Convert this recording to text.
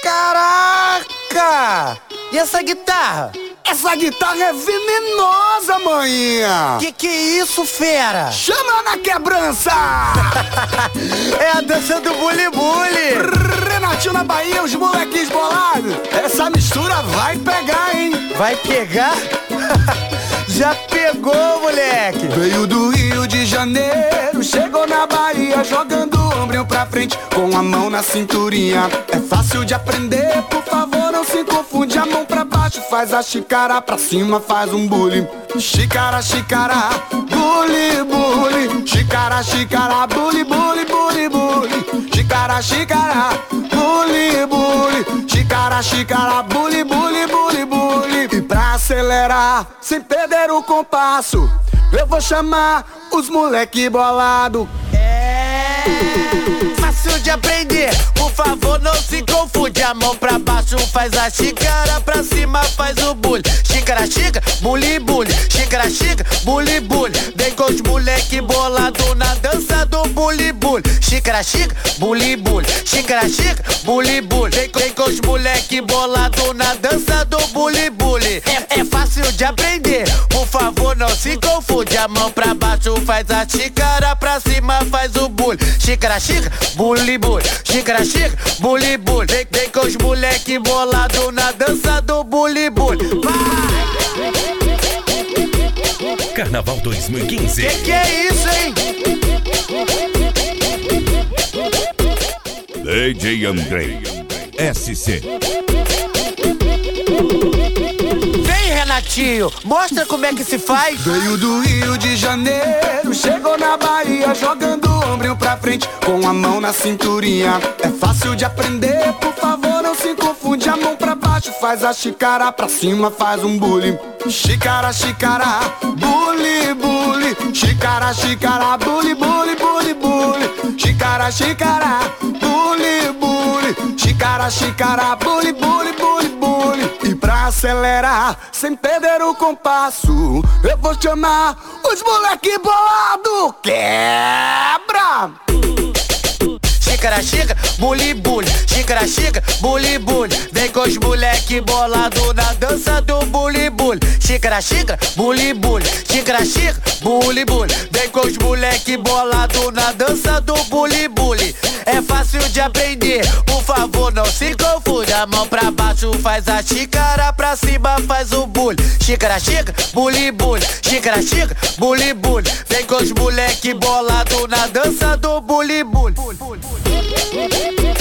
Caraca! E essa guitarra? Essa guitarra é venenosa, maninha! Que é isso, fera? Chama na quebrança! É a dança do buli-buli! Renatinho na Bahia, os moleques bolados! Essa mistura vai pegar, hein? Vai pegar? Já pegou, moleque! Veio do Rio de Janeiro, chegou na Bahia jogando o ombrinho pra frente com a mão na cinturinha. É fácil de aprender, por favor não se confunde. A mão pra baixo faz a xícara, pra cima faz um bule. Xícara, xícara, bule, bule. Xícara, xícara, bule, bule, bule, bule. Xícara, xícara, bule, bule. Xícara, xícara, bule, bule, bule, bule. E pra acelerar, sem perder o compasso, eu vou chamar os moleque bolado. Fácil de aprender, por favor não se confunde. A mão pra baixo faz a xícara, pra cima faz o bule. Xícara, xícara, bule, bule. Xícara, xícara, bule, bule. Vem com os moleque bolado na dança do bule, bule. Xícara, xícara, bule, bule. Xícara, xícara, bule, bule. Vem com os moleque bolado na dança do bule, bule. É fácil de aprender, por favor não se confunde. A mão pra baixo faz a xícara, pra cima faz o bule. Xícara, xícara, bule, bule. Xícara, xícara, bule, bule. Vem com os moleque bolado na dança do bule, bule. Carnaval 2015. Que é isso, hein? DJ Andrei SC. Vem, Renatinho, mostra como é que se faz. Veio do Rio de Janeiro, chegou na Bahia jogando o ombrinho pra frente com a mão na cinturinha. É fácil de aprender, por favor não se confunde. A mão pra baixo faz a xícara, pra cima faz um bule. Xícara, xícara, bule, bule. Xícara, xícara, bule, bule, bule, bule. Xícara, xícara, bule, bule. Xícara, xícara, bule, bule, bule, bule. E pra acelerar, sem perder o compasso, eu vou chamar os moleque bolado. Quebra! Xícara, xícara, bule, bule. Xícara, xícara, bule, bule. Vem com os moleque bolado na dança do bule, bule. Xícara, xícara, bule, bule. Xícara, xícara, bule, bule. Vem com os moleque bolado na dança do bule, bule. É fácil de aprender, por favor não se confunde. A mão pra baixo faz a xícara, pra cima faz o bule. Xícara, xícara, bule, bule. Xícara, xícara, bule, bule. Vem com os moleque bolado na dança do bule, bule.